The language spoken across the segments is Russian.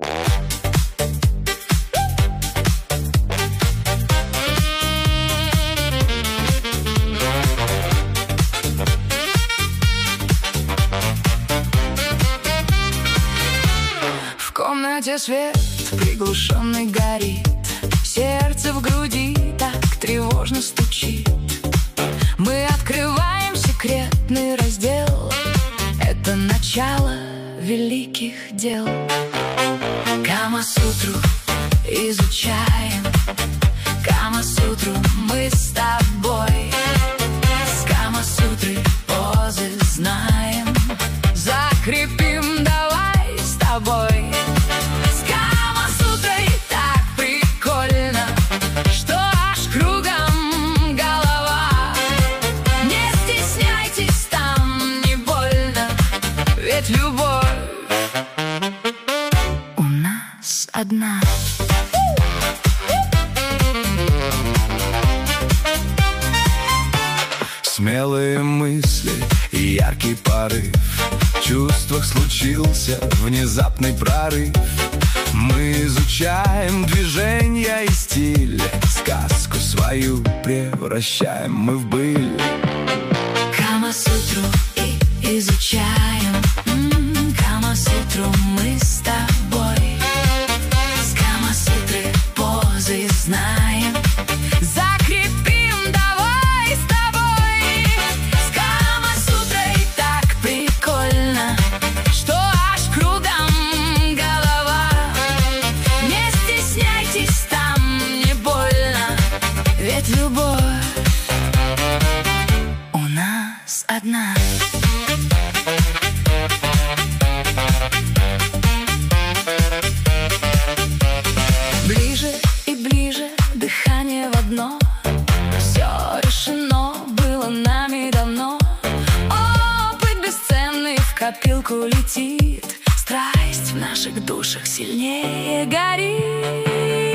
В комнате свет приглушенный горит, сердце в груди так тревожно стучит. Мы открываем секретный раздел, это начало великих дел. Кама-сутру изучаем, Кама-сутру мы с тобой. С Кама-сутры позы знаем, закрепим давай с тобой. С Кама-сутрой так прикольно, что аж кругом голова. Не стесняйтесь, там не больно, ведь любовь у нас одна. Смелые мысли и яркий порыв, в чувствах случился внезапный прорыв. Мы изучаем движения и стиль, сказку свою превращаем мы в быль. Кама-сутру и изучаем, Кама-сутру мы с тобой. С Кама-сутры позы знаем, закрепим давай с тобой. С Кама-сутрой так прикольно, что аж кругом голова. Не стесняйтесь, там не больно, ведь любовь у нас одна. Ближе и ближе, дыхание в одно, все решено было нами давно. Опыт бесценный в копилку летит, страсть в наших душах сильнее горит.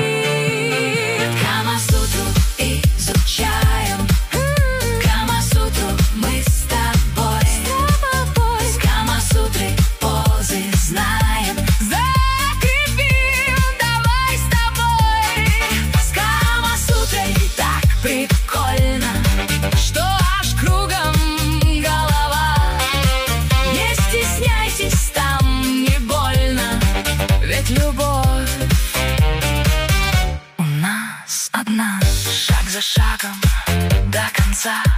Кама-сутру изучаем, Кама-сутру мы с тобой. С Кама-сутры позы знаем, закрепим давай с тобой. С Кама-сутрой так прикольно, что аж кругом голова. Не стесняйтесь, там не больно, ведь любовь у нас одна. Шаг за шагом до конца.